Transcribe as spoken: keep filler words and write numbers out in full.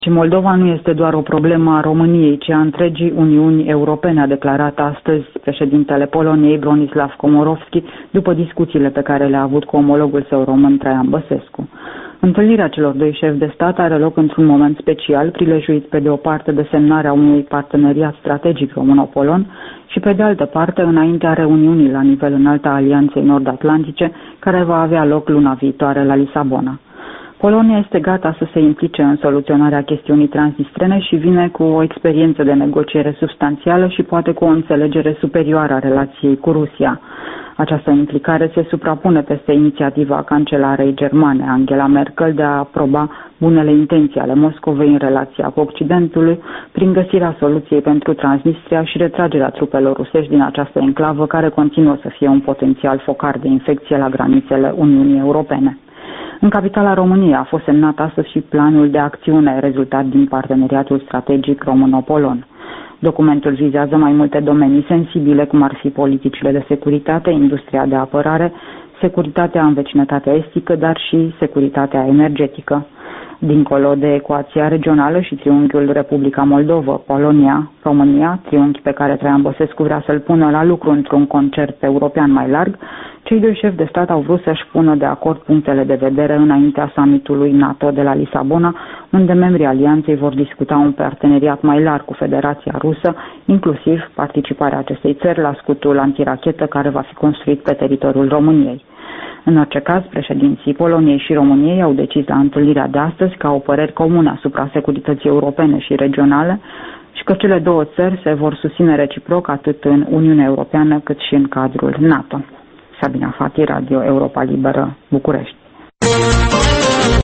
Și Moldova nu este doar o problemă a României, ci a întregii Uniuni Europene, a declarat astăzi președintele Poloniei, Bronislaw Komorowski, după discuțiile pe care le-a avut cu omologul său român, Traian Băsescu. Întâlnirea celor doi șefi de stat are loc într-un moment special, prilejuit pe de o parte de semnarea unui parteneriat strategic româno-polon și pe de altă parte înaintea reuniunii la nivel înalt a Alianței Nord-Atlantice, care va avea loc luna viitoare la Lisabona. Polonia este gata să se implice în soluționarea chestiunii transnistrene și vine cu o experiență de negociere substanțială și poate cu o înțelegere superioară a relației cu Rusia. Această implicare se suprapune peste inițiativa cancelarei germane, Angela Merkel, de a aproba bunele intenții ale Moscovei în relația cu Occidentului, prin găsirea soluției pentru Transnistria și retragerea trupelor rusești din această enclavă, care continuă să fie un potențial focar de infecție la granițele Uniunii Europene. În capitala României a fost semnat astăzi și planul de acțiune rezultat din parteneriatul strategic româno-polon. Documentul vizează mai multe domenii sensibile, cum ar fi politicile de securitate, industria de apărare, securitatea în vecinătatea estică, dar și securitatea energetică. Dincolo de ecuația regională și triunghiul Republica Moldova, Polonia, România, triunghi pe care Traian Băsescu vrea să-l pună la lucru într-un concert european mai larg, cei doi șefi de stat au vrut să-și pună de acord punctele de vedere înaintea summitului NATO de la Lisabona, unde membrii alianței vor discuta un parteneriat mai larg cu Federația Rusă, inclusiv participarea acestei țări la scutul antirachetă care va fi construit pe teritoriul României. În orice caz, președinții Poloniei și României au decis la întâlnirea de astăzi ca au păreri comune asupra securității europene și regionale și că cele două țări se vor susține reciproc atât în Uniunea Europeană cât și în cadrul NATO. Sabina Fati, Radio Europa Liberă, București.